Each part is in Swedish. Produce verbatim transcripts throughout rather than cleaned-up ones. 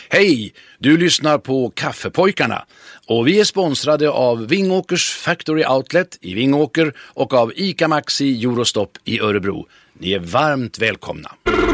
Hej, du lyssnar på Kaffepojkarna och vi är sponsrade av Vingåkers Factory Outlet i Vingåker och av ICA Maxi Eurostop i Örebro. Ni är varmt välkomna.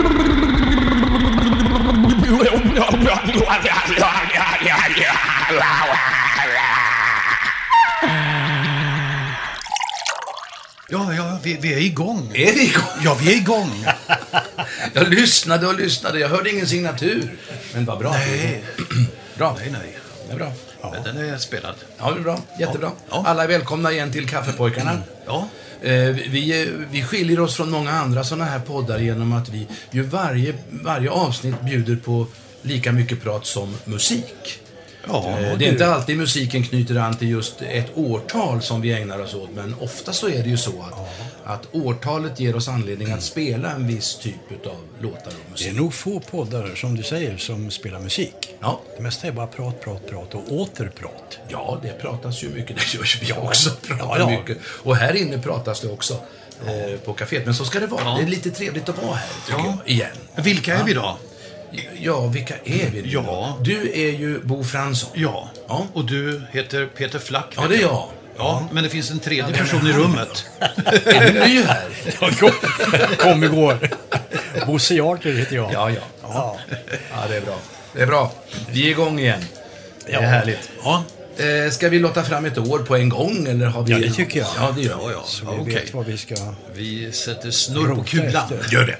Ja, ja, vi, vi är igång. Är vi igång? Ja, vi är igång. Jag lyssnade och lyssnade. Jag hörde ingen signatur. Men vad bra. Nej. Bra. Nej, nej. Det är bra. Ja. Den är spelad. Ja, det är bra. Jättebra. Ja. Alla är välkomna igen till Kaffepojkarna. Mm. Ja. Eh, vi, vi skiljer oss från många andra sådana här poddar genom att vi ju varje, varje avsnitt bjuder på lika mycket prat som musik. Ja, eh, det är inte alltid musiken knyter an till just ett årtal som vi ägnar oss åt, men ofta så är det ju så att, ja. att årtalet ger oss anledning att spela en viss typ av låtar och musik. Det är nog få poddar, som du säger, som spelar musik. Ja. Det mesta är bara prat, prat, prat och återprat. Ja, det pratas ju mycket. Det görs vi också. Pratar ja, ja. mycket. Och här inne pratas det också eh, på kaféet. Men så ska det vara. Ja. Det är lite trevligt att vara här, tycker ja. jag, igen. Vilka är ja. vi då? Ja, vilka är vi nu? Ja. Du är ju Bo Fransson. Ja. ja, och du heter Peter Flack. Ja, det är jag. Ja, men det det finns en tredje ja, person i rummet. Är du ny här? Jag kom, kom igår. Bosse Jarter heter jag. Ja, ja. Ja. ja, det är bra. Det är bra. Vi är igång igen. Det är ja. härligt. Ja. Eh, ska vi låta fram ett år på en gång? Eller har vi... Ja, det tycker jag. Ja, det gör ja, ja. Så vi okay. vet vad vi ska... Vi sätter snurr på kulan. Efter. Gör det.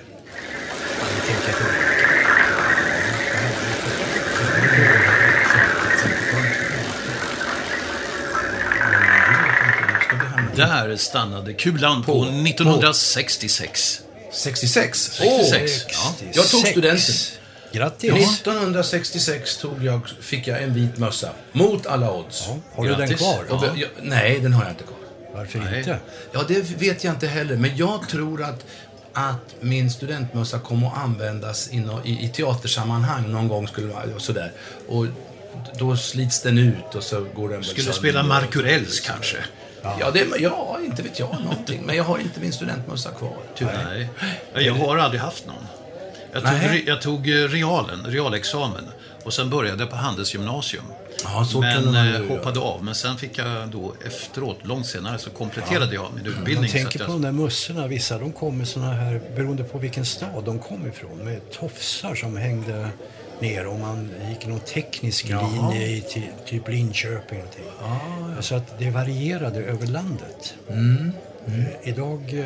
Där stannade kulan på, på nittonhundrasextiosex. sextiosex? sextiosex. Ja. Jag tog studenten. Grattis. nittonhundrasextiosex tog jag, fick jag en vit mössa. Mot alla odds. Ja. Har du Grattis. den kvar? Ja. Jag, nej, den har jag inte kvar. Varför nej. inte? Ja, det vet jag inte heller. Men jag tror att, att min studentmössa kommer att användas in, i, i teatersammanhang någon gång. Skulle vara sådär. Och då slits den ut och så går den... Skulle spela Markurells kanske? Ja, ja, det, ja, inte vet jag någonting. Men jag har inte min studentmössa kvar, tyvärr. Nej, jag har aldrig haft någon. Jag tog, jag tog realen, realexamen. Och sen började jag på Handelsgymnasium. Ja, så men eh, hoppade av. Men sen fick jag då efteråt, långt senare, så kompletterade ja. jag min utbildning. Jag tänker så att på jag... de där mössorna. Vissa, de kom med såna här, beroende på vilken stad de kom ifrån. Med tofsar som hängde ner om man gick någon teknisk Jaha. linje i ty, typ Linköping. Och ja, ja. Så att det varierade över landet. Mm. Mm. Idag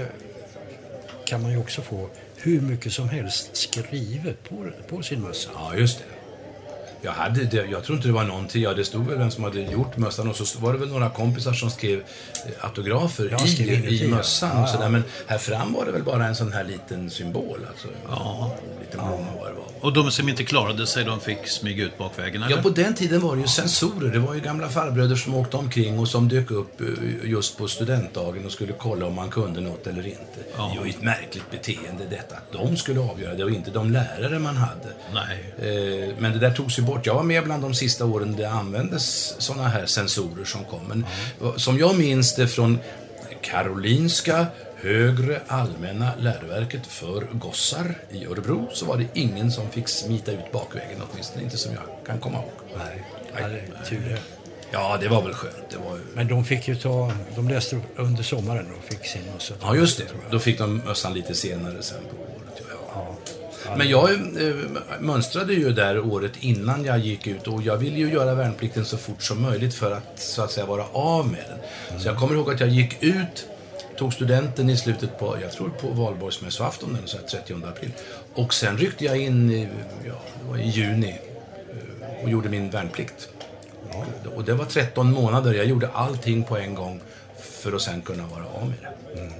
kan man ju också få hur mycket som helst skrivet på, på sin mössa. Ja, just det. Jag, hade det, jag tror inte det var någonting. Ja, det stod väl vem som hade gjort mössan. Och så var det väl några kompisar som skrev autografer ja, i, i, i mössan. Ja, och sådär. Men här fram var det väl bara en sån här liten symbol. Alltså, ja. En liten blomma var det var. Och de som inte klarade sig, de fick smyga ut bakvägen, eller? Ja, på den tiden var det ju sensorer. Det var ju gamla farbröder som åkte omkring och som dök upp just på studentdagen och skulle kolla om man kunde något eller inte. Ja. Det var ju ett märkligt beteende detta. Att de skulle avgöra det och inte de lärare man hade. Nej. Men det där togs ju bort. Jag var med bland de sista åren det användes såna här sensorer som kom. Men ja. som jag minns det från Karolinska högre allmänna läroverket för gossar i Örebro, så var det ingen som fick smita ut bakvägen, åtminstone inte som jag kan komma ihåg. Nej, Nej. tur det. Ja, det var väl skönt. Det var ju... Men de fick ju ta, de läste under sommaren och fick sin mössa. Ja, just det. Då fick de mössan lite senare sen på året. Ja. Ja. Men jag äh, mönstrade ju där året innan jag gick ut, och jag ville ju göra värnplikten så fort som möjligt för att så att säga vara av med den. Mm. Så jag kommer ihåg att jag gick ut, tog studenten i slutet på, jag tror på valborgsmässoafton den så här trettionde april. Och sen ryckte jag in i, ja, det var i juni och gjorde min värnplikt. Ja. Och det var tretton månader. Jag gjorde allting på en gång för att sen kunna vara av med det. Mm.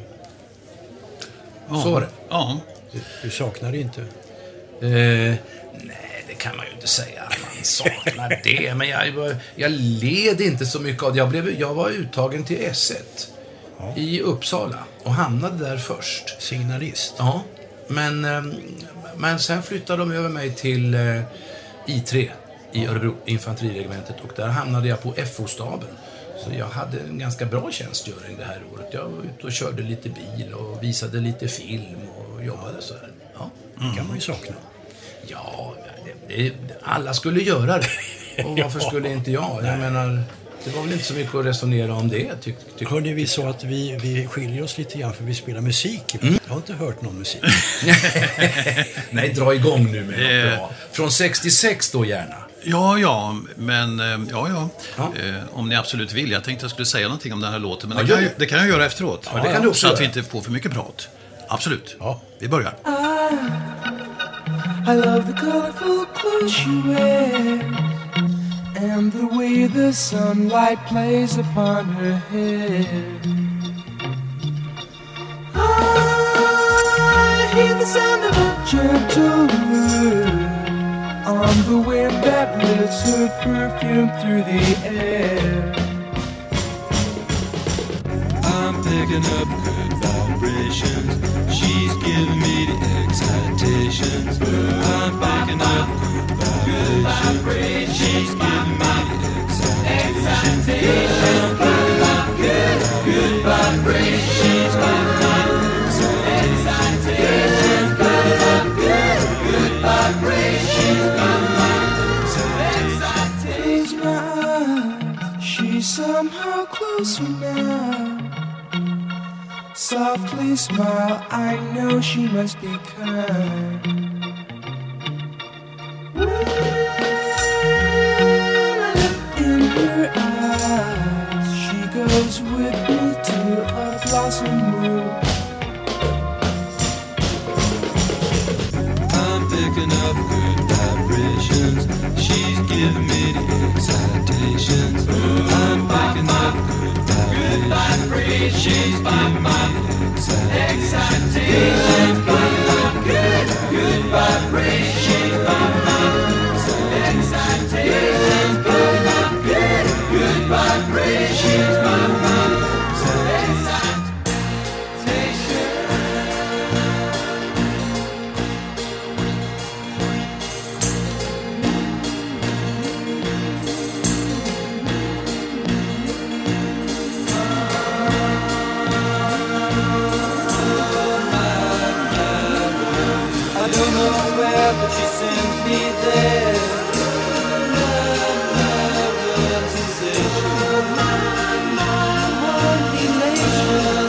Ja. Så var det. Ja. Du, du saknar det inte? Eh, nej, det kan man ju inte säga. Man saknar det. Men jag, jag led inte så mycket av det. Jag, blev, jag var uttagen till S ett. Ja. I Uppsala och hamnade där först. Signalist? Ja, men, men sen flyttade de över mig till I tre i Örebro, infanteriregementet, och där hamnade jag på F O-staben. Så jag hade en ganska bra tjänstgöring det här året. Jag var ute och körde lite bil och visade lite film och jobbade så här. Ja. Det kan man ju sakna. Ja, det, det, alla skulle göra det. Och varför skulle inte jag? Jag menar, det var väl inte så mycket att resonera om det. Tyck, tyck, Hörde vi så att vi, vi skiljer oss lite grann för vi spelar musik. Mm. Jag har inte hört någon musik. Nej, dra igång nu med något bra. Från sextiosex då gärna. Ja, ja, men ja, ja. ja. Eh, om ni absolut vill. Jag tänkte jag skulle säga någonting om den här låten, men ja, det, kan jag, det kan jag göra efteråt. Ja, det kan du också så göra. Att vi inte får för mycket prat. Absolut. Ja. Vi börjar. I, I love the colorful clothes you wear and the way the sunlight plays upon her hair. I hear the sound of a gentle word on the wind that lifts her perfume through the air. I'm picking up good vibrations. She's giving me the excitations. I'm picking up good vibrations. She's giving me the excitations. I'm picking up good, good vibrations. She's giving me the excitations. I'm picking up good, good vibrations. She's giving me the excitations. Close my eyes, she's somehow closer now. Softly smile, I know she must be kind. In her eyes, she goes with me to a blossom room. I'm picking up good vibrations. She's giving me the excitations. I'm picking up good vibrations. She's giving me the excitations. Picking up good, good vibrations. She's giving me the excitations. Picking up good, good vibrations. She's giving me the excitations. I don't know where, but she sends me there. Love, love, love, sensation. My, my, one elation.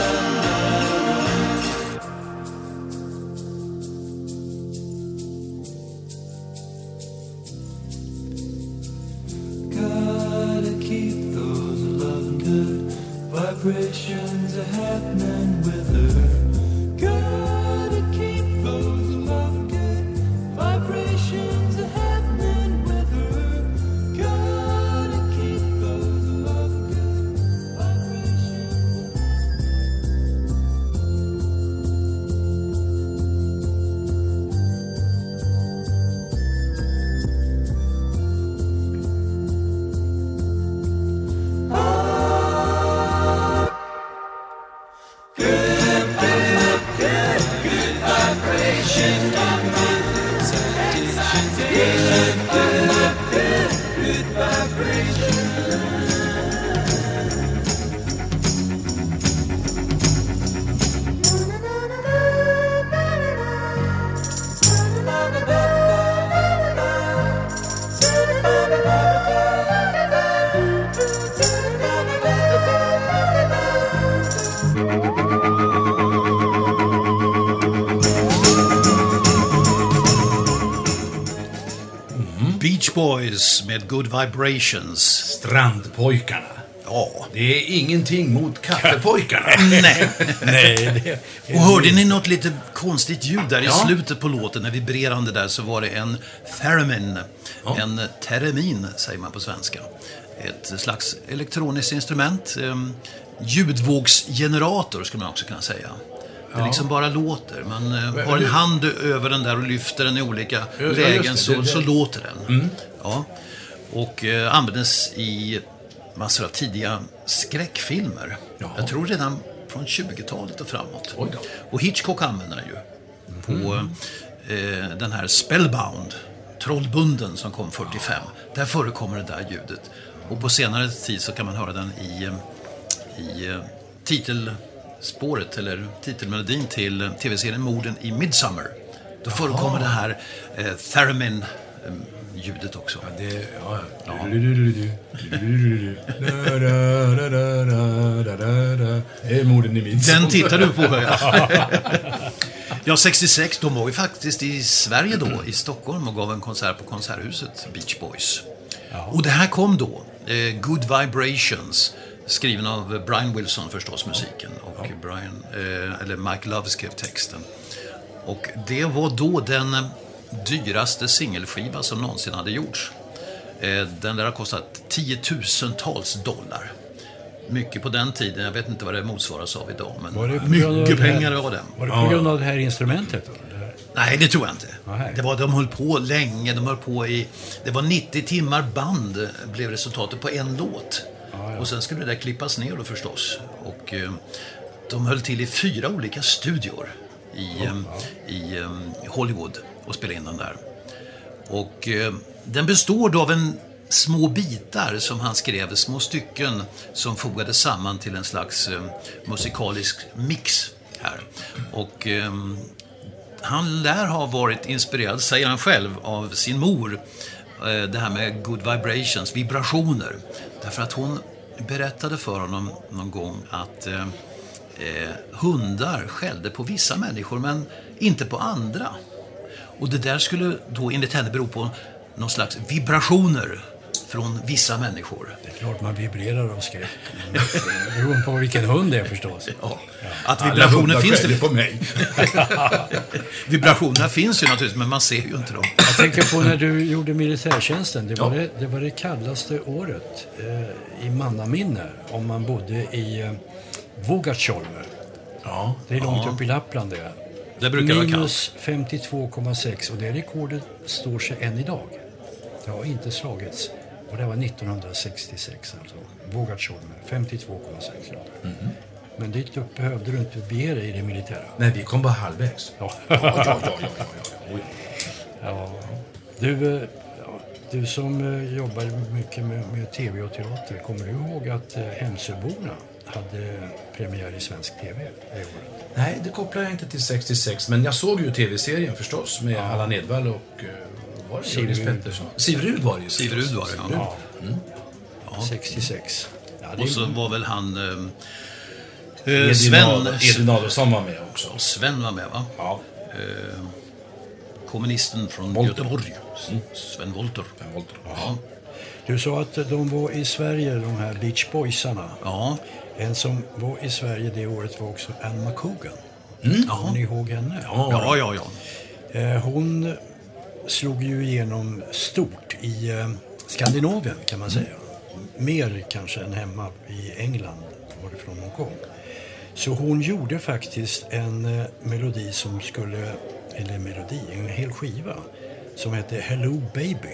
Gotta keep those loving good vibrations are happening with her. Gotta keep those loving good vibrations are happening with her. Gotta keep those loving good vibrations. Beach Boys med Good Vibrations. Strandpojkarna. Ja. Det är ingenting mot kaffepojkarna. Nej. Nej, det, Och hörde ni något lite konstigt ljud där i Ja. slutet på låten, när vibrerande där, så var det en theremin. Ja. En theremin säger man på svenska. Ett slags elektroniskt instrument. Um, ljudvågsgenerator skulle man också kunna säga. Det liksom bara låter. Man uh, har en hand över den där och lyfter den i olika Ja, just lägen det. så, Det- det- så låter den. Ja. Och uh, användes i massor av tidiga skräckfilmer. Jaha. Jag tror redan från tjugotalet och framåt. Oj då. Och Hitchcock använder den ju på eh, den här Spellbound, Trollbunden, som kom fyrtiofem. Där förekommer det där ljudet. Och på senare tid så kan man höra den i, eh, i eh, titelspåret eller titelmelodin till eh, tv-serien Morden i Midsommar. Då förekommer det här eh, theremin eh, ljudet också. Ja, det, ja, ja. Det är morden i min son. Den tittar du på, ja. Ja, sextiosex, de var ju faktiskt i Sverige då, i Stockholm, och gav en konsert på Konserthuset, Beach Boys. Ja. Och det här kom då, eh, Good Vibrations, skriven av Brian Wilson förstås, musiken, och ja. Brian, eh, eller Mike Love skrev texten. Och det var då den dyraste singelskiva som någonsin hade gjorts. Eh, den där har kostat tiotusentals dollar. Mycket på den tiden, jag vet inte vad det motsvaras av idag, men var det mycket pengar var det. Var det på grund av det här instrumentet då? Nej, det tror jag inte. Nej. Det var, de höll på länge, de höll på i, det var nittio timmar band blev resultatet på en låt. Ja, ja. Och sen skulle det där klippas ner då förstås. Och eh, de höll till i fyra olika studior i, ja, ja. i eh, Hollywood och spelade in den där. Och eh, den består då av en små bitar som han skrev, små stycken som fogades samman till en slags eh, musikalisk mix här. Och eh, han lär ha varit inspirerad, säger han själv, av sin mor, eh, det här med good vibrations, vibrationer. Därför att hon berättade för honom någon gång att eh, eh, hundar skällde på vissa människor men inte på andra. Och det där skulle då enligt henne bero på någon slags vibrationer från vissa människor. Det är klart man vibrerar av skräck. Det beror på vilken hund det är förstås. Ja. Att vibrationer finns det på mig. Vibrationerna finns ju naturligtvis, men man ser ju inte dem. Jag tänker på när du gjorde militärtjänsten. Det var, ja. det, det, var det kallaste året eh, i mannaminne om man bodde i eh, Vugatjolme. Ja. Det är långt ja. upp i Lappland det. Det brukar vara kallt. Minus femtiotvå komma sex och det rekordet står sig än idag. Det har inte slagits. Och det var nittonhundrasextiosex alltså. Vugatjolme, femtiotvå komma sex grader. Mm. Men dit upp behövde du inte bege dig i det militära. Nej, vi kom bara halvvägs. Ja. ja, ja, ja, ja, ja. ja. Du, ja, du som jobbar mycket med, med tv och teater, kommer du ihåg att Hemsöborna hade premiär i svensk tv det året? Nej, det kopplar jag inte till sextiosex, men jag såg ju tv-serien förstås med ja. Allan Edwall och var det Joris Pettersson? Sivrud var det ju. Sivrud var det, ja. ja. Mm. ja. sextiosex. Ja, det och så var väl han eh, eh, Sven Edvin Adolfsson var med också. Sven var med, va? Ja. Eh, kommunisten från Volter. Göteborg. Mm. Sven Volter. Sven Volter. Ja. Du sa att de var i Sverige, de här Beach Boysarna. Ja. En som var i Sverige det året var också Anne McCougan. Mm. Har ni ihåg henne? Ja, ja, ja. ja. Eh, hon slog ju igenom stort i eh, Skandinavien kan man säga. Mer kanske än hemma i England varifrån hon kom. Så hon gjorde faktiskt en eh, melodi som skulle, eller melodi, en hel skiva som hette Hello Baby.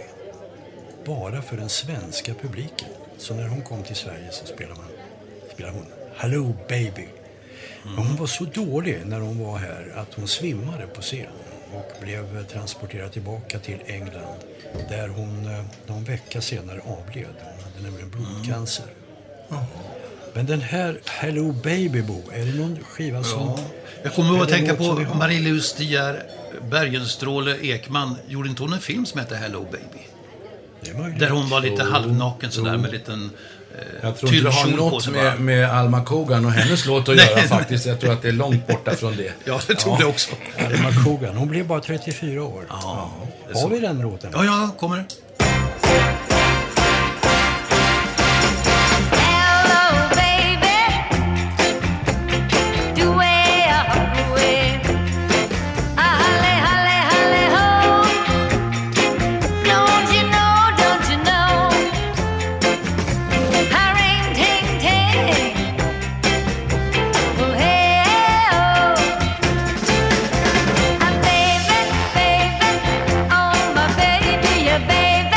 Bara för den svenska publiken. Så när hon kom till Sverige så spelade, man, spelade hon Hello Baby. Men hon var så dålig när hon var här att hon svimmade på scen och blev transporterad tillbaka till England där hon någon vecka senare avled. Hon hade nämligen blodcancer. Mm. Men den här Hello Baby Bo, är det någon skiva som... Ja. Jag kommer att tänka på Marie-Louise De Geer Bergenstråle Ekman. Gjorde inte hon en film som heter Hello Baby? Där hon var lite halvnaken sådär med liten eh, jag tror inte det har något med, med Alma Kogan och hennes låt att göra faktiskt. Jag tror att det är långt borta från det. Ja, det tror ja. det också. Alma Kogan, hon blev bara trettiofyra år. Ja, ja. Har vi den låten? Ja, ja, kommer. Baby,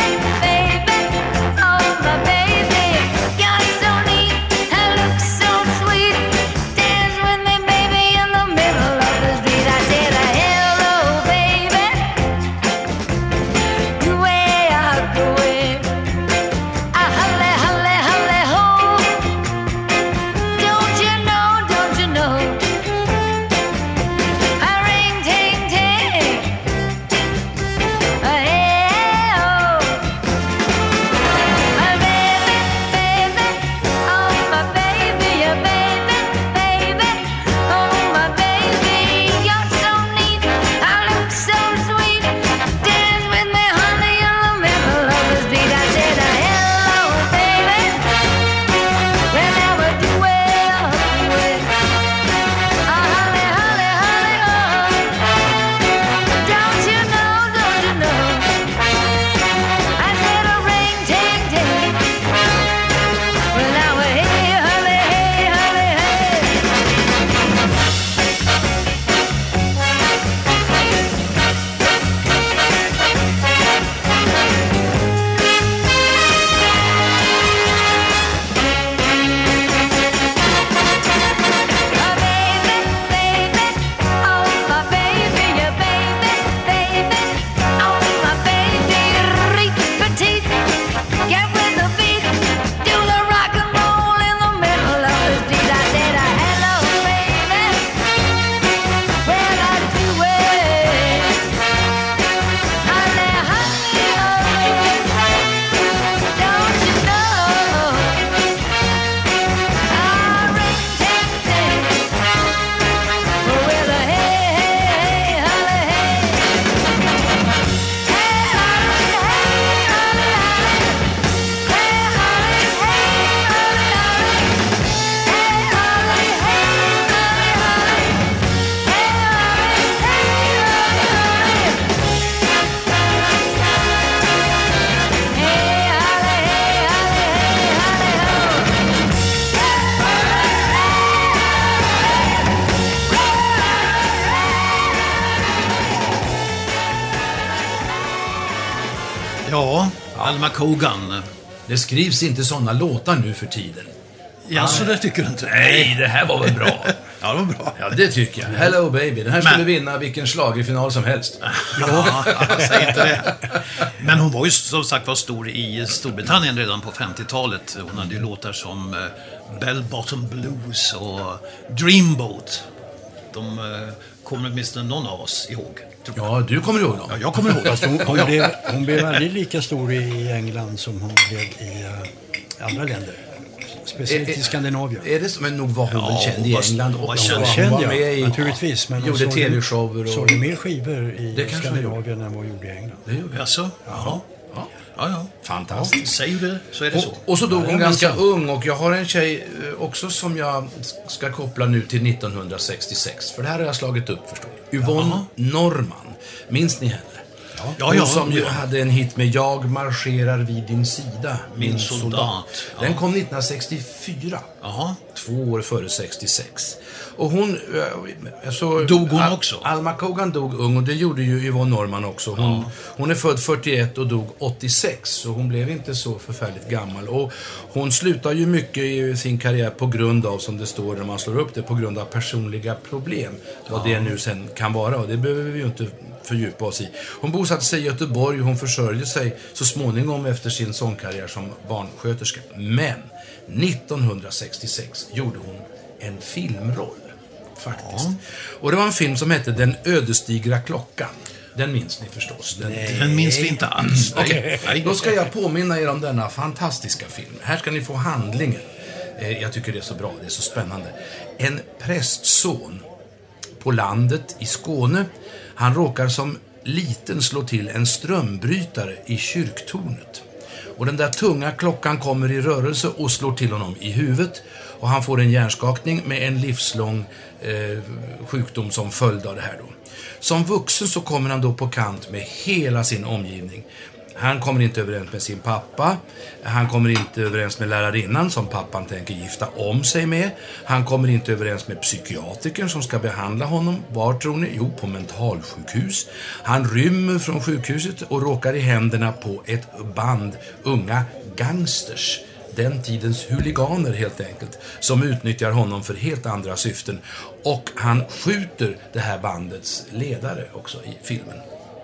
Ja, Al McCogan. Det skrivs inte sådana låtar nu för tiden. Ja, så det tycker du inte? Nej, det här var väl bra. Ja, det var bra. Ja, det tycker jag. Hello baby, den här Men- skulle vinna vilken schlagerfinal som helst. Ja, säg inte det. Men hon var ju som sagt var stor i Storbritannien redan på femtiotalet. Hon hade ju låtar som eh, Bell Bottom Blues och Dreamboat. De eh, kommer åtminstone någon av oss ihåg. tror jag. Ja, du kommer ihåg dem. Ja, jag kommer ihåg. Fast hon, hon, Ja. blev, hon blev aldrig lika stor i England som hon blev i uh, andra länder. Speciellt i Skandinavien. Är det så? Men nog var hon Ja, väl känd hon i var- England hon var också. känd. Hon Känd, var ja, med i... naturligtvis. Men hon gjorde sålde- tv-shower och... sålde mer skivor i Det kanske hon Skandinavien än vad hon gjorde i England. Det gjorde Jaså? Jaha. Ja. Ja, ja. Fantastiskt. Säger du det så är det så. Och, och så dog Ja, hon men ganska så. ung och jag har en tjej eh, också som jag ska koppla nu till nittonhundrasextiosex. För det här har jag slagit upp, förstår ni. Yvonne Jaha. Norman. Minns ni henne? Ja, Hon ja, som ju ja. hade en hit med Jag marscherar vid din sida, min, Min soldat. soldat. Ja. Den kom nittonhundrasextiofyra. Jaha. Två år före sextiosex. Och hon... eh, Så, Dog hon Al- också? Alma Cogan dog ung och det gjorde ju Yvonne Norman också. Hon, hon är född fyrtioett och dog åttiosex. Så hon blev inte så förfärligt gammal. Och hon slutar ju mycket i sin karriär på grund av, som det står när man slår upp det, på grund av personliga problem. Vad det nu sen kan vara. Och det behöver vi ju inte fördjupa oss i. Hon bosatte sig i Göteborg och hon försörjde sig så småningom efter sin sångkarriär som barnsköterska. Men nittonhundrasextiosex gjorde hon en filmroll, faktiskt. Och det var en film som hette Den ödesdigra klockan. Den minns ni förstås. Den, Den minns vi inte alls. Okej, Nej. då ska jag påminna er om denna fantastiska film. Här ska ni få handlingen. Eh, Jag tycker det är så bra, det är så spännande. En prästson på landet i Skåne. Han råkar som liten slå till en strömbrytare i kyrktornet. Och den där tunga klockan kommer i rörelse och slår till honom i huvudet. Och han får en hjärnskakning med en livslång eh, sjukdom som följd av det här då. Som vuxen så kommer han då på kant med hela sin omgivning. Han kommer inte överens med sin pappa. Han kommer inte överens med lärarinnan som pappan tänker gifta om sig med. Han kommer inte överens med psykiatrikern som ska behandla honom. Var tror ni? Jo, på mentalsjukhus. Han rymmer från sjukhuset och råkar i händerna på ett band unga gangsters. Den tidens huliganer helt enkelt, som utnyttjar honom för helt andra syften. Och han skjuter det här bandets ledare också i filmen.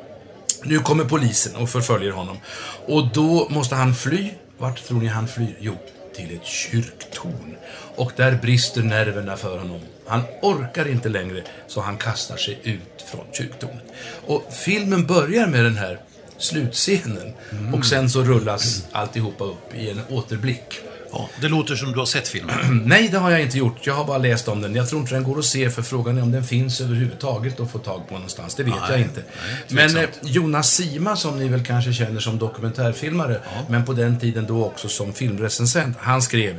Nu kommer polisen och förföljer honom. Och då måste han fly. Vart tror ni han flyr? Jo, till ett kyrktorn. Och där brister nerverna för honom. Han orkar inte längre, så han kastar sig ut från kyrktornet. Och filmen börjar med den här slutscenen. Mm. Och sen så rullas alltihopa upp i en återblick. Ja, det låter som du har sett filmen. Nej, det har jag inte gjort. Jag har bara läst om den. Jag tror inte den går att se, för frågan är om den finns överhuvudtaget att få tag på någonstans. Det vet Nej, jag inte. nej, men eh, Jonas Sima, som ni väl kanske känner som dokumentärfilmare, ja. men på den tiden då också som filmrecensent, han skrev,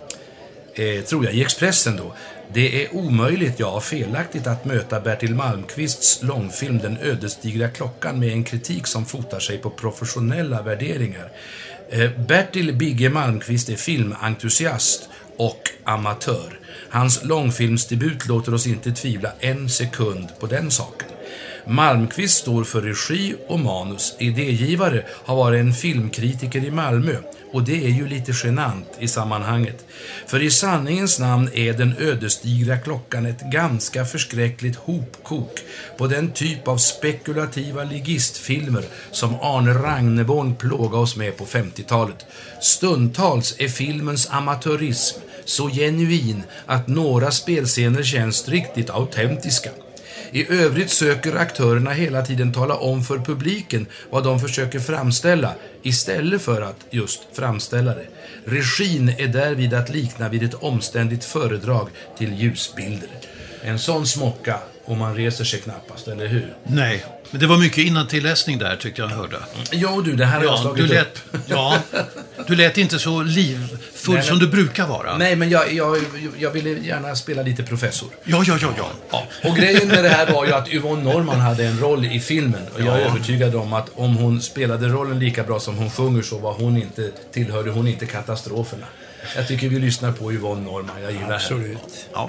eh, tror jag, i Expressen då: det är omöjligt, ja felaktigt, att möta Bertil Malmqvists långfilm Den ödesdigra klockan med en kritik som fotar sig på professionella värderingar. Eh, Bertil Bigge Malmqvist är filmentusiast och amatör. Hans långfilmsdebut låter oss inte tvivla en sekund på den saken. Malmqvist står för regi och manus. Idégivare har varit en filmkritiker i Malmö. Och det är ju lite genant i sammanhanget. För i sanningens namn är Den ödesdigra klockan ett ganska förskräckligt hopkok på den typ av spekulativa ligistfilmer som Arne Ragneborn plågade oss med på femtiotalet. Stundtals är filmens amatörism så genuin att några spelscener känns riktigt autentiska. I övrigt söker aktörerna hela tiden tala om för publiken vad de försöker framställa, istället för att just framställa det. Regin är därvid att likna vid ett omständigt föredrag till ljusbilder. En sån smocka, och man reser sig knappast, eller hur? Nej, men det var mycket innantilläsning där, tyckte jag hörde. Ja, du, det här har jag Ja, slagit du upp. lät, ja, du lät inte så livfull Nej, som men- du brukar vara. Nej, men jag, jag, jag ville gärna spela lite professor. Ja, ja, ja, ja. Ja. Och grejen med det här var ju att Yvonne Norman hade en roll i filmen. Och jag är Ja. övertygad om att om hon spelade rollen lika bra som hon sjunger, så var hon inte, tillhörde hon inte katastroferna. Jag tycker vi lyssnar på Yvonne Norman. Jag gillar henne. Absolut. Ja.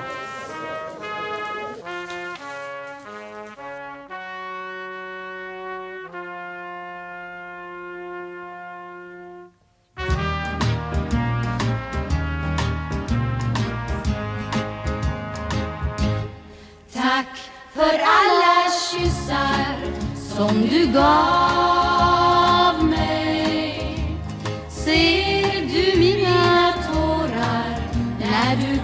för alla kyssar som du gav mig. Ser du mina tårar när du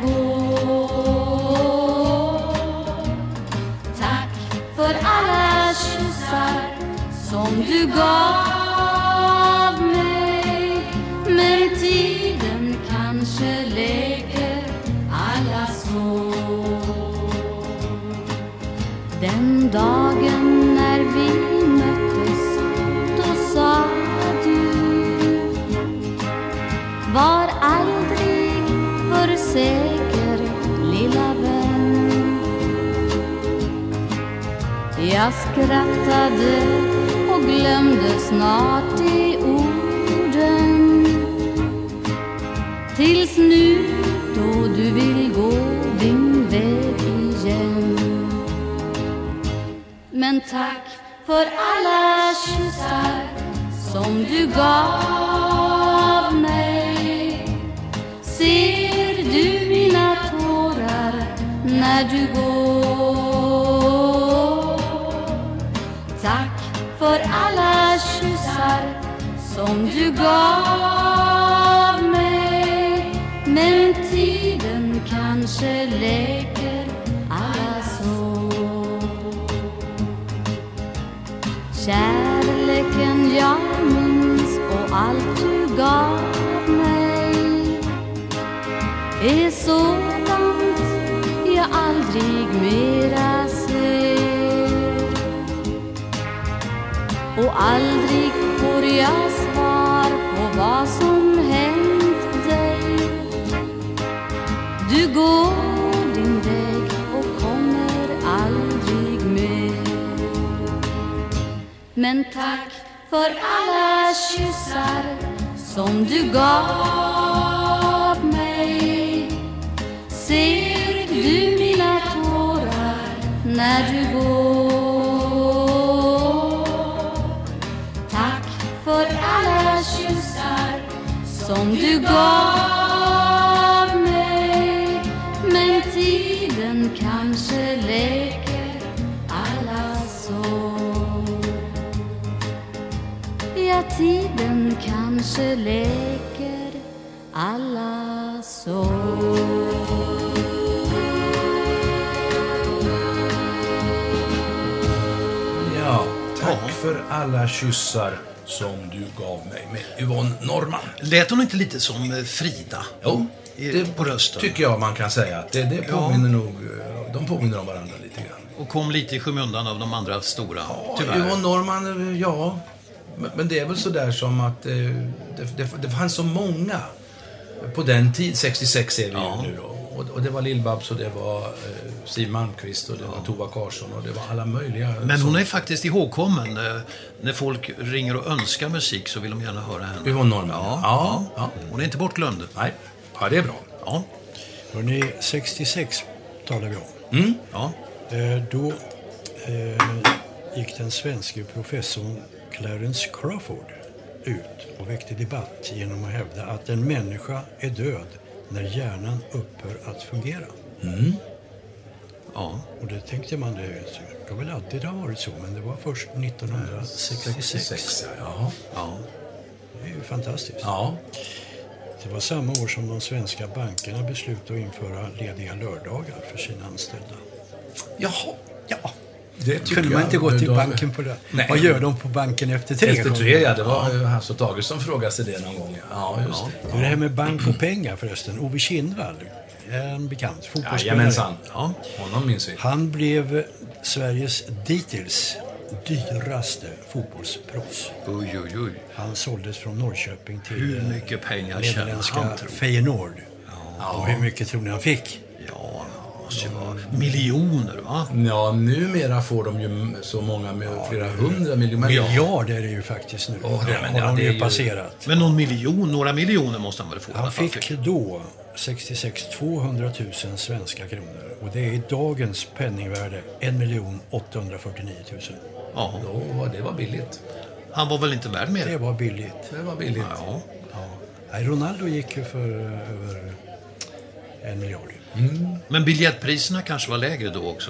går? Tack för alla kyssar som du gav mig. Men tiden kanske läker alla sår. Den dagen när vi möttes, då sa du: var aldrig för säker, lilla vän. Jag skrattade och glömde snart de orden, tills nu då du vill gå din väg igen. Men tack för alla kyssar som du gav mig. Ser du mina tårar när du går? Tack för alla kyssar som du gav mig. Men tiden kanske läker alla sår. Kärleken jag minns och allt du gav mig är sådant jag aldrig mera ser. Och aldrig får jag svar på vad som hänt dig. Du går din väg och kommer aldrig mer. Men tack för alla kyssar som du gav mig. Ser du mina tårar när du går? Tack för alla kyssar som du gav mig. Men tiden kanske läker alla sår. Ja, tiden kanske läker alla sår. Ja, tack för alla kyssar som du gav mig med Yvonne Norrman. Lät hon inte lite som Frida? Jo, det på rösten. Tycker jag man kan säga. Det, det påminner ja. nog, de påminner om varandra lite grann. Och kom lite i skymundan av de andra stora, ja, tyvärr. Yvonne Norrman, ja. Men, men det är väl så där som att eh, det, det, det fanns så många på den tid, sextiosex är vi ja. nu då. Och, och det var Lill-Babs och det var eh, Siw Malmkvist och det ja. var Tova Karsson och det var alla möjliga. Men hon är faktiskt ihågkommen. Eh, när folk ringer och önskar musik så vill de gärna höra henne. Yvonne Norrman. Ja, ja. ja. Hon är inte bortglömd. Nej, ja det är bra. Ja. Hörrni, sextiosex talar vi om. Mm. Ja. Eh, då eh, gick den svenska professorn Clarence Crawford ut och väckte debatt genom att hävda att en människa är död när hjärnan upphör att fungera. Mm. Ja. Och det tänkte man, det, det har väl alltid ha varit så, men det var först nittonhundrasextiosex. sextiosex, ja. Ja. Det är ju fantastiskt. Ja. Det var samma år som de svenska bankerna beslutade att införa lediga lördagar för sina anställda. Jaha, ja. Det kunde man inte gå till banken på det. Nej. Vad gör de på banken efter tre? Efter tre, ja. Det var ja. Hasse Tage som frågade sig det någon gång. Ja, just ja. det. Det här med bank och pengar förresten. Ove Kindvall, en bekant fotbollsspelare. Jajamensan. Ja, honom minns vi. Han blev Sveriges dittills dyraste fotbollsproffs. Oj, oj, oj. Han såldes från Norrköping till hur mycket pengar nederländska Feyenoord. Ja. Och hur mycket tror ni han fick? Ja, måste ju vara miljoner, va? Ja, numera får de ju så många med ja, flera hundra miljoner. Miljard är det ju faktiskt nu. Oh, det, men, har ja, de det ju ju passerat. Men någon miljon, några miljoner måste han väl få? Han fick för. då sextiosex tvåhundratusen svenska kronor. Och det är i dagens penningvärde en miljon åttahundrafyrtionio tusen. Ja, då, det var billigt. Han var väl inte värd mer? Det var billigt. Det var billigt. Ja. Ja. Nej, Ronaldo gick ju för över en miljard. Mm. Men biljettpriserna kanske var lägre då också?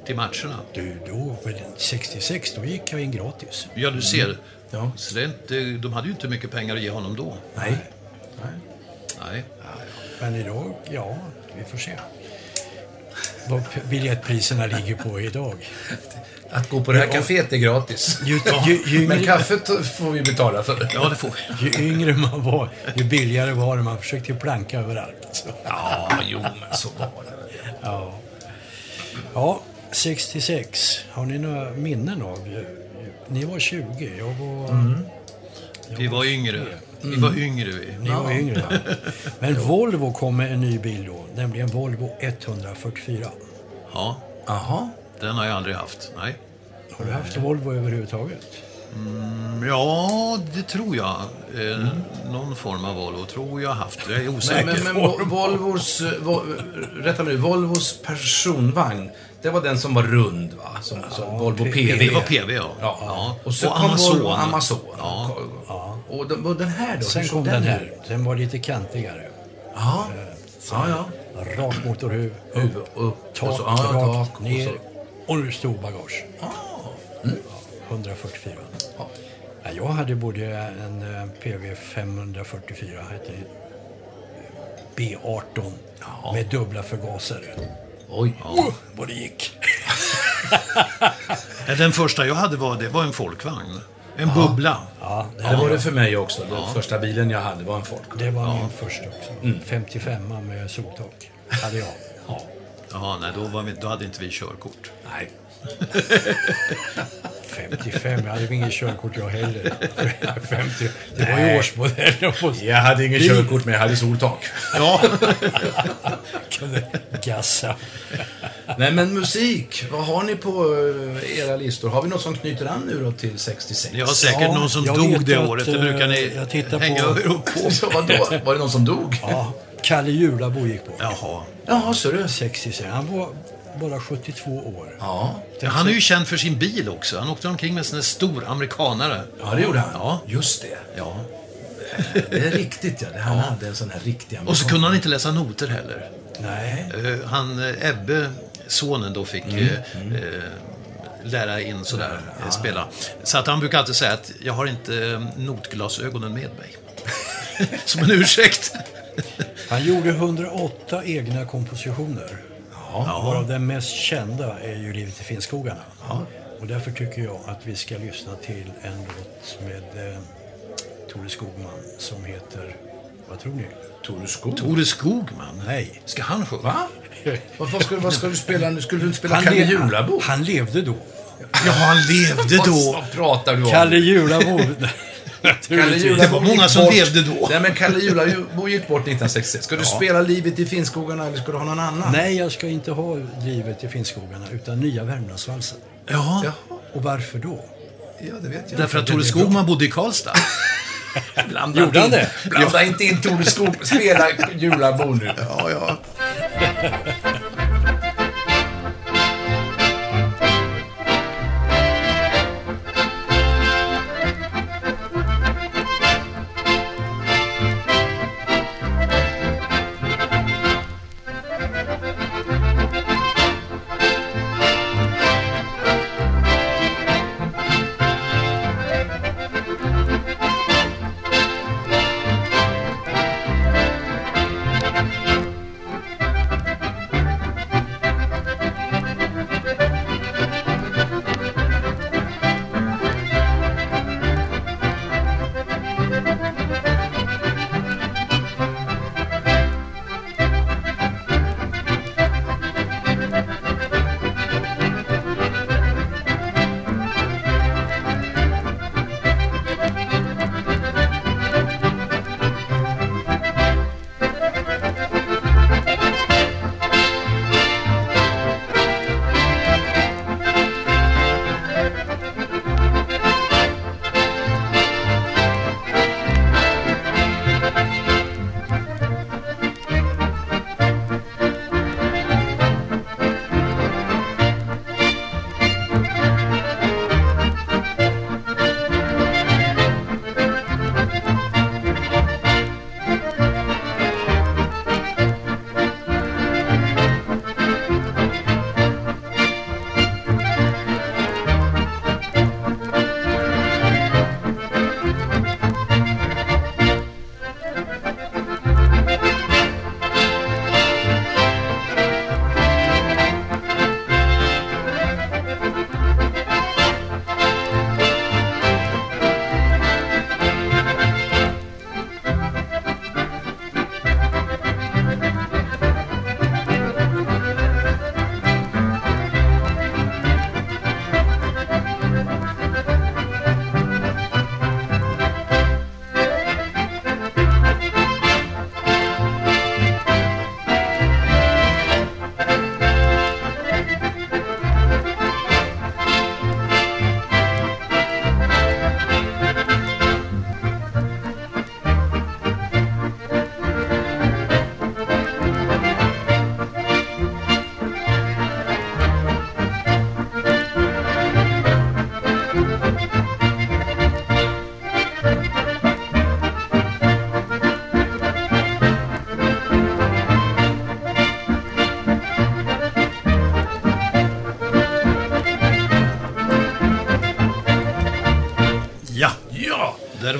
till matcherna. Du, då, väl sextiosex, då gick jag in gratis. Ja, du ser. Mm. Ja. Så det är inte, de hade ju inte mycket pengar att ge honom då. Nej. Nej. Men idag, ja, vi får se. Vad p- biljettpriserna ligger på idag. Att gå på det här kaféet är gratis. Ju, ju, ju, yngre, Men kaffet får vi betala för. Ja, det får vi. ju yngre man var, ju billigare var det. Man försökte ju planka överallt. Så. Ja, jo, men så var det väl. Ja. Ja, sextiosex. Har ni några minnen av? Ni var tjugo, jag var... Mm. jag Vi var yngre. Vi var yngre vi. Ni var yngre, va? Men Volvo kom med en ny bil då, nämligen Volvo etthundrafyrtiofyra. Ja, Jaha. den har jag aldrig haft. Nej. Har du haft Volvo överhuvudtaget? Mm, ja, det tror jag. Eh, någon form av Volvo tror jag har haft. Jag är osäker. Men, men, men Vol- Volvos, eh, Vol- rätta mig, Volvos personvagn, det var den som var rund, va? Som, som Volvo P V. Det var P V, ja. Ja. ja. Och så och kom Amazon. Volvo Amazon. Ja. Ja. Och, den, och den här då? Sen hur kom såg den ut? här. Den var lite kantigare. Ja. Ja, ja. Rak motorhuv, Huvud upp och tak, så. Ja, rak, tak och ner så. och nu stor bagage. Ah. Mm. etthundrafyrtiofyra. Ja. Ja, jag hade både en eh, P V femhundrafyrtiofyra, hette eh, B arton, med dubbla förgasare. Oj. Oh, vad det gick. Ja, den första jag hade var, det var en folkvagn. En bubbla. Ja, det, Det var det för mig också. Den första bilen jag hade var en folk. det var min första också. femtiofem med soltak hade jag. Ja. Jaha, nej, då, var vi, då hade inte vi körkort. Nej. femtiofem, jag hade ingen körkort jag heller. femtio, det var ju årsmodell. Jag hade ingen körkort, men jag hade soltak. Ja. Kunde gassa. Nej, men musik. Vad har ni på eh, era listor? Har vi något som knyter an nu då till sextiosex? Jag har säkert Ja, någon som jag dog vet det att, året. Det brukar ni eh, jag tittar hänga på- upp på. Så vadå? Var det någon som dog? Ja, Kalle Julabo gick på. Jaha. Jaha, så du. sextiosex. Han var bara sjuttiotvå år. Ja. Ja, han är ju känd för sin bil också. Han åkte omkring med en sån här stor amerikanare. Ja, det gjorde han. Ja. Just det. Ja. Det är riktigt, ja. Han hade en sån här riktig Och så kunde han inte läsa noter heller. Nej. Eh, Han, eh, Ebbe, sonen då, fick Mm. eh, eh, lära in sådär, eh, spela. Så att han brukar alltid säga att jag har inte eh, notglasögonen med mig. Som en ursäkt. Han gjorde hundraåtta egna kompositioner. Ja. Varav den mest kända är ju Livet i Finnskogarna. Ja. Och därför tycker jag att vi ska lyssna till en låt med eh, Tore Skogman som heter, vad tror ni? Tore Skog. Tore Skogman? Nej. Ska han sjunga? Va? Vad, vad, ska, vad ska du spela nu? Skulle du inte spela Han, Kalle le- Julabo? han levde då. Ja, han levde Vad, då. vad pratar du om? Kalle Julabo. Kalle Julabo Det var många gick som bort. levde då. Nej, men Kalle Julabo gick bort nittonhundrasextiosex. Ska du spela Livet i Finnskogarna eller ska du ha någon annan? Nej, jag ska inte ha Livet i Finnskogarna utan Nya Värmlandsvalsen. Ja, Ja, Och varför då? ja, det vet jag. därför att Tore Skogman bodde i Karlstad. Blanda Gjorde han inte- det? Blanda inte in Tore Skog. Spela Julabo nu. Ja, ja.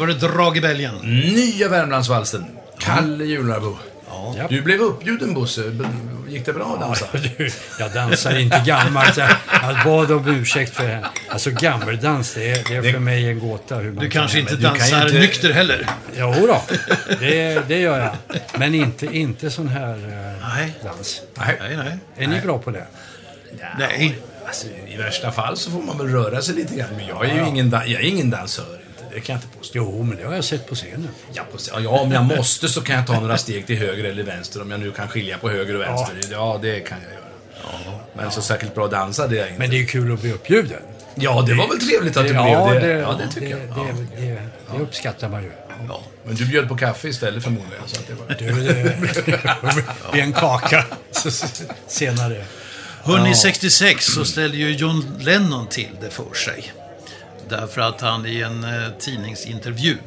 var det drag i bälgen. Nya Värmlandsvalsen. Kalle Julnarbo. Ja. Du blev uppbjuden, Bosse. Gick det bra att dansa? Ja, du, jag dansar inte gammalt. Jag, jag bad om ursäkt för det. Alltså gammeldans, det är, det är för mig en gåta. Hur man Du kanske kan, inte du kan dansar inte- nykter heller. Jo då, det, det gör jag. Men inte, inte sån här eh, Nej. dans. Nej. Nej, nej. Är ni bra på det? Nej. Alltså, i värsta fall så får man väl röra sig lite grann. Men jag är ju ingen, da- jag är ingen dansör. Inte. Det kan jag inte påstå. Jo, men det har jag sett på scenen. Ja, på, ja, om jag måste så kan jag ta några steg till höger eller vänster. Om jag nu kan skilja på höger och vänster. Ja, ja det kan jag göra. Men så särskilt bra dansa, det är jag inte. Men det är ju kul att bli uppbjuden. Ja, det var väl trevligt att du ja, blev det. det. Ja, det tycker det, jag. Ja. Det, det, det uppskattar man ju. Ja. Men du bjöd på kaffe istället förmodligen. Så att det var... Du, det blir en kaka så, senare. Hörrni, sextiosex så ställde ju John Lennon till det för sig. Därför att han i en eh, tidningsintervju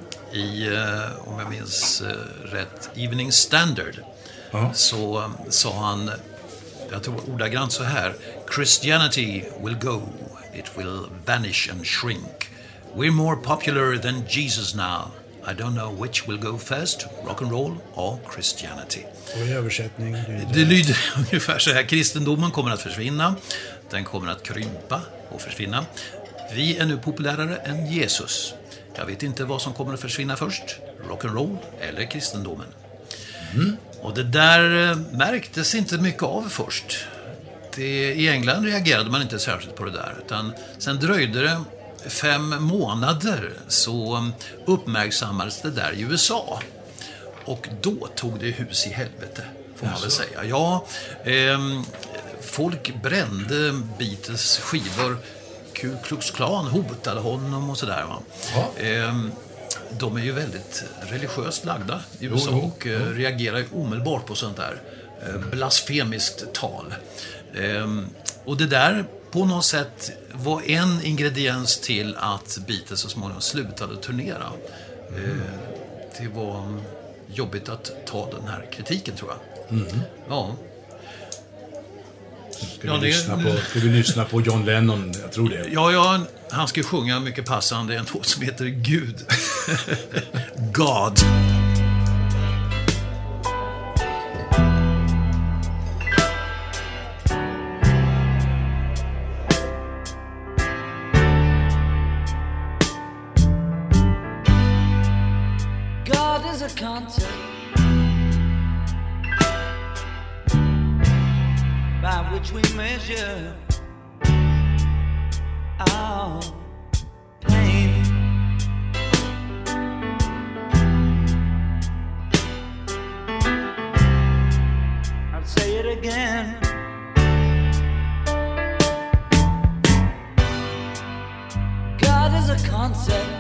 i, eh, om jag minns eh, rätt, Evening Standard, Ja. så eh, sa han, jag tror ordagrant så här: Christianity will go, it will vanish and shrink. We're more popular than Jesus now. I don't know which will go first, rock and roll or Christianity. Och i översättning. Det, Det lyder ungefär så här: kristendomen kommer att försvinna, den kommer att krympa och försvinna. Vi är nu populärare än Jesus. Jag vet inte vad som kommer att försvinna först, rock'n'roll eller kristendomen. Mm. Och det där märktes inte mycket av först. Det, i England reagerade man inte särskilt på det där, utan sen dröjde det fem månader så uppmärksammades det där i U S A. Och då tog det hus i helvete, får man väl säga. Ja, ehm, folk brände Beatles skivor. Ku Klux Klan hotade honom och sådär. Va? Ja. Ehm, de är ju väldigt religiöst lagda i U S A Jo, jo, och eh, reagerar ju omedelbart på sånt där eh, blasfemiskt tal. Ehm, och det där på något sätt var en ingrediens till att Beatles så småningom slutade turnera. Ehm, det var jobbigt att ta den här kritiken, tror jag. Mm. Ja. Ska, Ja, vi det- lyssna på, ska vi lyssna på John Lennon? Jag tror det. Ja, ja, han ska sjunga mycket passande en låt som heter Gud. God. God is a concept by which we measure our pain. I'll say it again. God is a concept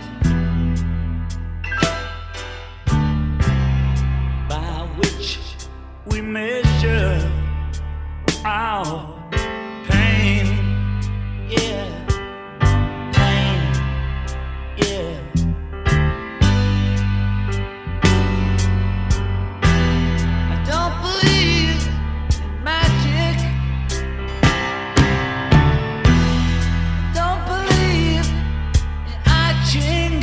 by which we measure our pain. Yeah, pain. Yeah. I don't believe in magic. I don't believe in I Ching.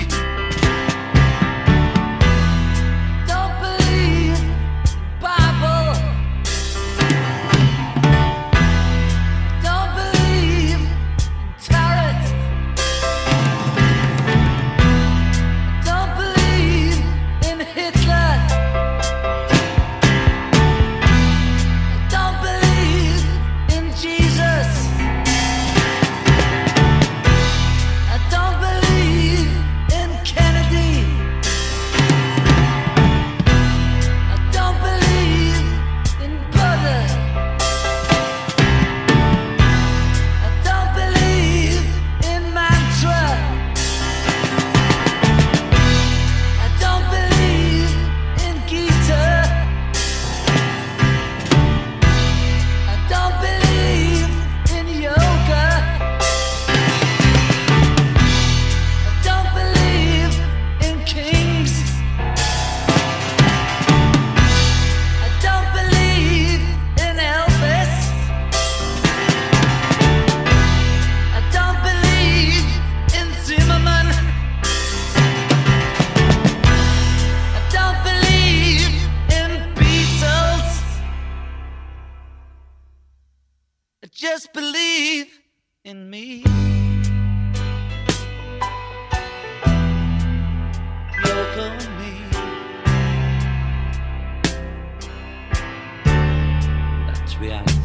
Don't believe in Bible. just believe in me. Yoko and me. That's reality.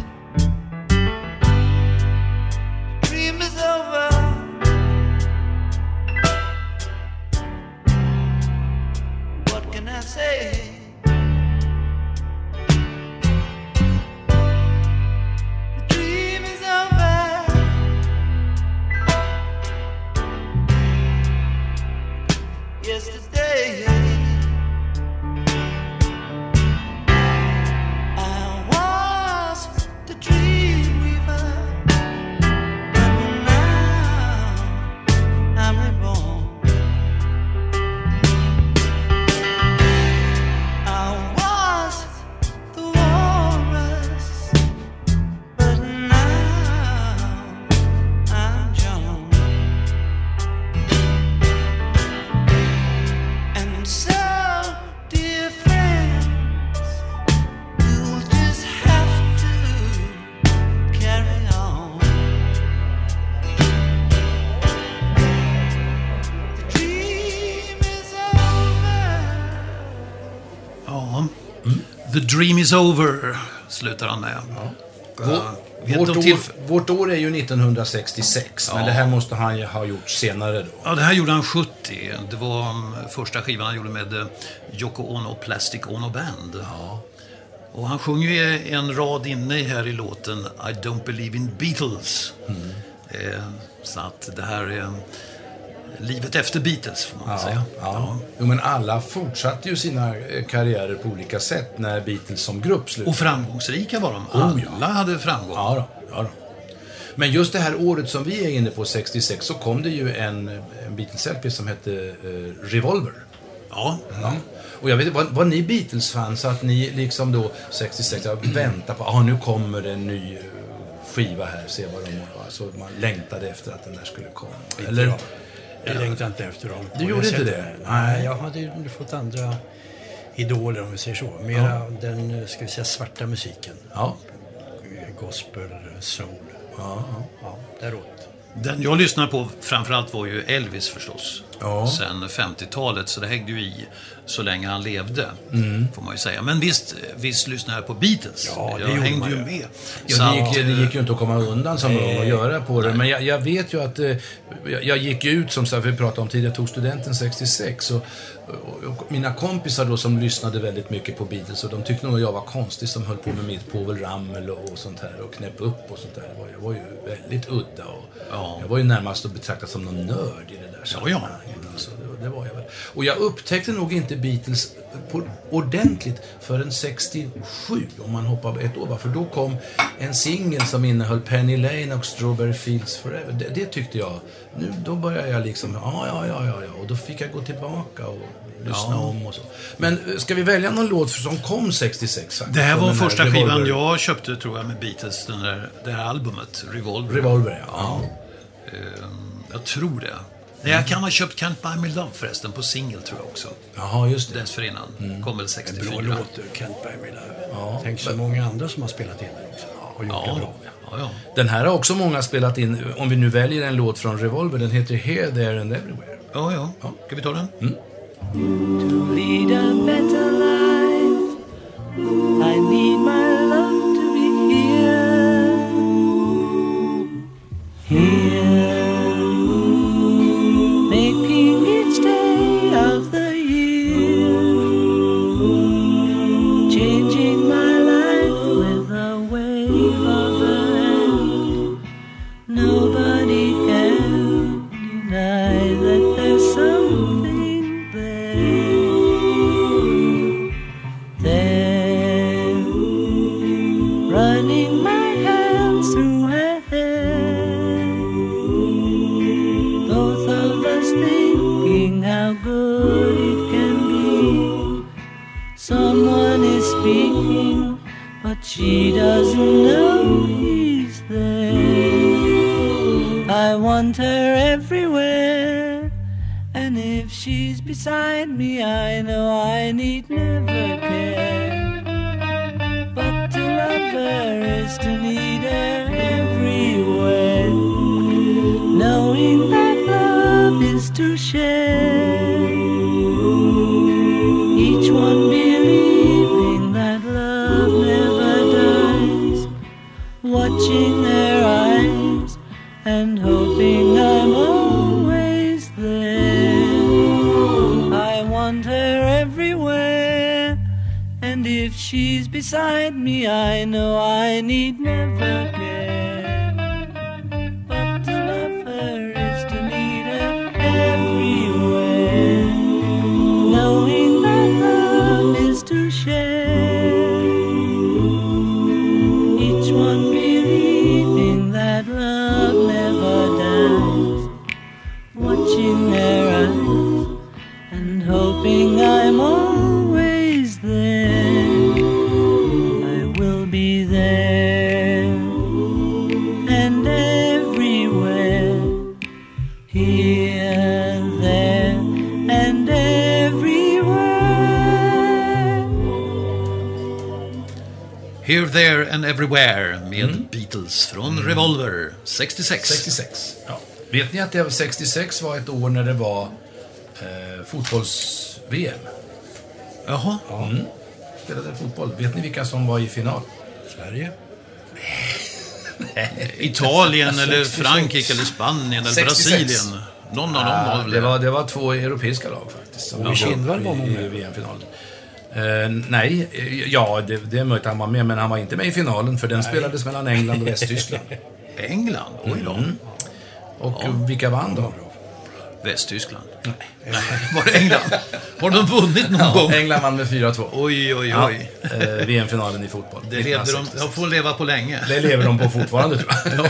Dream is over. What can I say? Yesterday I was the dream weaver, but now I'm reborn. I was the walrus, but now I'm John. So, dear friends, you'll just have to carry on. The dream is over. Ja, mm. The dream is over, slutar han med. Ja. Vår, vårt, år, vårt år är ju nittonhundrasextiosex, ja. Men det här måste han ju ha gjort senare då. Ja, det här gjorde han sjuttio. Det var första skivan han gjorde med Yoko Ono Plastic Ono Band. Ja. Och han sjunger ju en rad inne här i låten I don't believe in Beatles. Mm. Eh, så att det här är livet efter Beatles, får man ja, säga. Ja. Ja. Jo, men alla fortsatte ju sina karriärer på olika sätt när Beatles som grupp slutade. Och framgångsrika var de. Oh, alla ja. hade framgång. Ja då, ja då. Men just det här året som vi är inne på, sextiosex, så kom det ju en, en Beatles-L P som hette uh, Revolver. Ja. ja. Och jag vet, var, var ni Beatles-fans, så att ni liksom då sextiosex väntar på, ah, nu kommer det en ny skiva här, se vad de har. Alltså man längtade efter att den där skulle komma. Eller? Jag, jag längtade inte efter dem. Du gjorde inte det? Nej, jag hade ju fått andra idoler, om vi säger så. Mera ja. den, ska vi säga, svarta musiken. Ja. Gospel, soul. Ja, ja. ja däråt. Den jag lyssnade på framförallt var ju Elvis förstås. Ja. Sen femtiotalet, så det hängde ju i så länge han levde, mm. får man ju säga. Men visst, visst lyssnade jag på Beatles. Ja, det jag hängde ju ju. med. Ja, det, gick, det gick ju inte att komma undan som ung och göra på det. Nej. Men jag, jag vet ju att eh, jag, jag gick ut, som vi pratade om tidigare, jag tog studenten sextiosex. Och, och, och mina kompisar då som lyssnade väldigt mycket på Beatles, och de tyckte nog att jag var konstig som höll på med mitt Povel Ramel och, och sånt här och knäpp upp och sånt där. Jag var, jag var ju väldigt udda och ja. jag var ju närmast att betrakta som någon nörd i det där sammanhanget. Ja, ja. Alltså, det, det var jag väl. Och jag upptäckte nog inte Beatles på, ordentligt förrän sextiosju, om man hoppar ett år. För då kom en singel som innehöll Penny Lane och Strawberry Fields Forever. Det, det tyckte jag, nu, då började jag liksom, ja, ja, ja, ja, ja. Och då fick jag gå tillbaka och lyssna ja. om och så. Men ska vi välja någon låt som kom sextiosex? Det här var första här skivan jag köpte, tror jag, med Beatles, den där, det här albumet, Revolver. Revolver, ja. ja. Jag tror det. Nej, jag kan ha köpt Can't Buy Me Love förresten på single, tror jag också. Jaha, just det. Dessförinnan. Mm. Kom väl sextiofyra. En bra låt, Can't Buy Me Love. Ja. Tänk så många andra som har spelat in den också. Och gjort ja. det bra. Ja, ja. Den här har också många spelat in. Om vi nu väljer en låt från Revolver, den heter Here, There and Everywhere. Ja, ja. ja. Ska vi ta den? Mm. To lead a better life, I need my love to be here. Here, making each day of the year, changing my life with a wave of the hand. Nobody can deny that there's something there, there, running my hands through her hair, both of us thinking how good it can be. Someone is speaking, but she doesn't know he's there. I want her everywhere, and if she's beside me, I know I need never care, but to love her her is to need her everywhere. Knowing that love is to share. Each one believing that love never dies. Watching their eyes and hoping I'm always there. I want her everywhere. And if she's beside me, I know I need never care. But to love her is to need her everywhere. Knowing that love is to share. Each one believing that love never dies. Watching their eyes and hoping I'm always there. I will be there and everywhere. Here, there and everywhere. Here, There and Everywhere med mm. Beatles från mm. Revolver sextiosex. sextiosex, ja. Vet ni att det var sextiosex var ett år när det var eh, fotbolls-V M? Jaha. Ja. Mm. Spelade fotboll. Vet ni vilka som var i final? Sverige? Italien eller Frankrike eller Spanien eller sextiosex. Brasilien. Någon av dem var väl det var, det var två europeiska lag faktiskt. Och Kindvall var nog med i V M-finalen. Uh, nej, ja, det, det är möjligt att han var med, men han var inte med i finalen, för den nej. spelades mellan England och Västtyskland. England? Oj då. Mm. Och ja. vilka vann då? Västtyskland. Nej. Nej, var det England? Har de vunnit någon ja, gång? England vann med fyra två. Oj, oj, oj. Ja, uh, V M-finalen i fotboll. Det levde de, de får leva på länge. Det lever de på fortfarande, tror jag.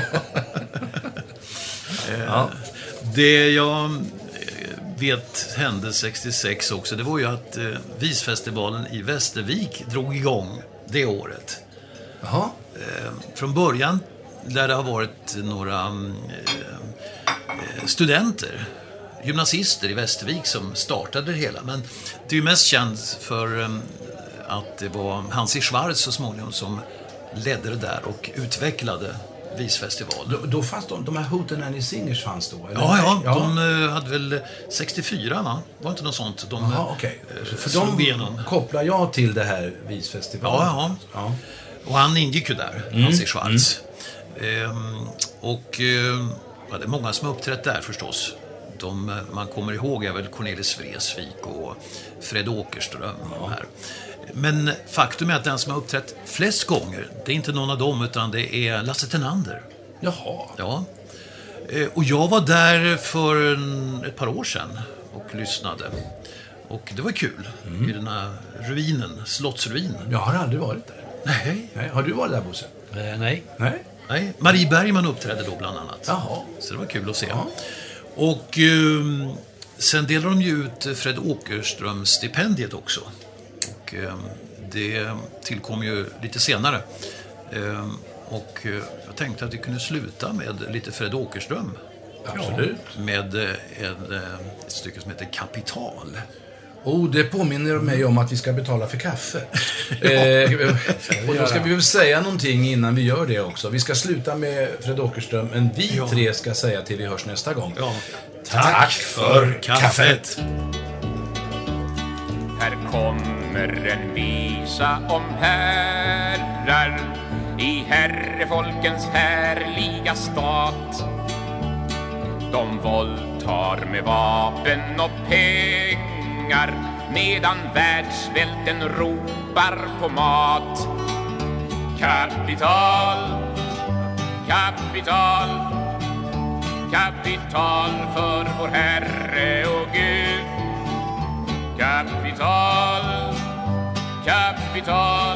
Ja. Ja. Det jag vet hände sextiosex också, det var ju att eh, Visfestivalen i Västervik drog igång det året. Jaha. Eh, från början där det har varit några eh, studenter, gymnasister i Västervik som startade det hela. Men det är ju mest känt för eh, att det var Hansi Schwarz så småningom som ledde det där och utvecklade Visfestival. Då, då fanns de, de här Hootenanny Singers fanns då? Eller? Ja, ja, ja, de uh, hade väl sextiofyra, va? Var inte något sånt? De, Aha, okay. uh, För de igenom. Kopplar jag till det här Visfestivalen. Ja, ja, ja. Och han ingick ju där, mm. Hansi Schwarz. Mm. Um, och uh, ja, det är många som har uppträtt där förstås. De man kommer ihåg är väl Cornelis Vreeswijk och Fred Åkerström och ja. de här. Men faktum är att den som har uppträtt flest gånger, det är inte någon av dem, utan det är Lasse Tenander. Jaha. Ja. Och jag var där för en, ett par år sedan och lyssnade. Och det var kul, mm. i den här ruinen, slottsruinen. Jag har aldrig varit där. Nej. Nej. Har du varit där, Bosse? Eh, nej. Nej. Nej. Marie Bergman uppträdde då bland annat. Jaha. Så det var kul att se. Jaha. Och um, sen delade de ju ut Fred Åkerströms stipendiet också. Och um, det tillkom ju lite senare. Um, och uh, jag tänkte att vi kunde sluta med lite Fred Åkerström. Absolut. Med uh, en, uh, ett stycke som heter Kapital. Oh, det påminner mig om att vi ska betala för kaffe. eh, och då ska vi väl säga någonting innan vi gör det också. Vi ska sluta med Fred Åkerström, men vi ja. tre ska säga till vi hörs nästa gång. Ja. Tack, Tack för kaffet! Här kommer en visa om herrar i herrefolkens härliga stat. De våldtar med vapen och pengar medan världssvälten ropar på mat. Kapital, kapital, kapital för vår Herre och Gud. Kapital, kapital,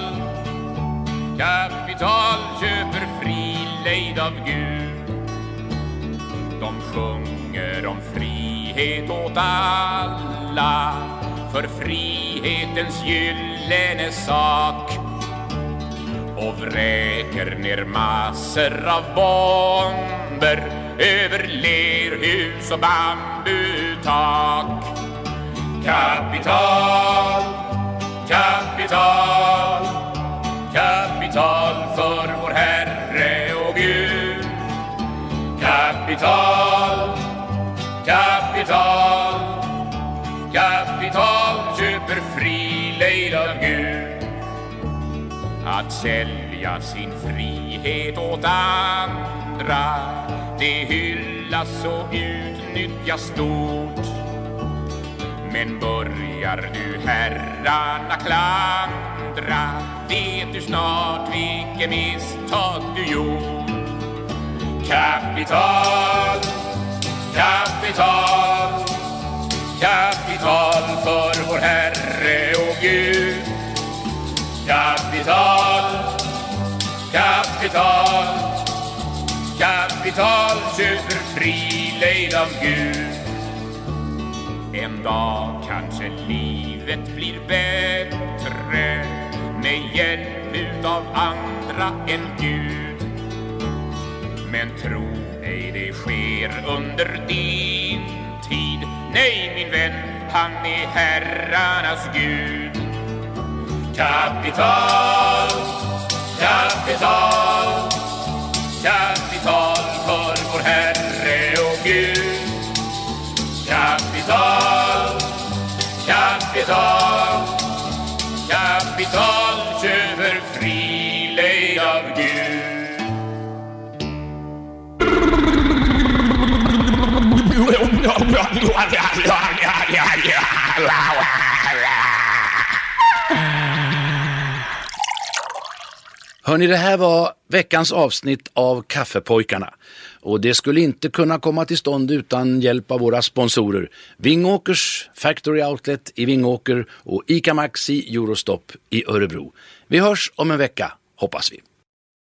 kapital köper fri lejd av Gud. De sjunger om frihet åt alla, för frihetens gyllene sak, och vräker ner massor av bomber över lerhus och bambutak. Kapital, kapital, kapital för köper lejd av Gud. Att sälja sin frihet åt andra, det hyllas och utnyttjas stort. Men börjar du herrarna klandra, vet du snart vilken misstag du gjort. Kapital, kapital, kapital för vår Herre och Gud. Kapital, kapital, kapital köper fri lejd av Gud. En dag kanske livet blir bättre med hjälp utav andra än Gud. Men tro mig, det sker under din tid. Nej min vän, han är herrarnas Gud. Kapital, kapital, kapital för vår Herre och Gud. Kapital, kapital, kapital köper fri lejd av Gud. Hörrni, det här var veckans avsnitt av Kaffepojkarna. Och det skulle inte kunna komma till stånd utan hjälp av våra sponsorer. Vingåkers Factory Outlet i Vingåker och ICA Maxi Eurostop i Örebro. Vi hörs om en vecka, hoppas vi.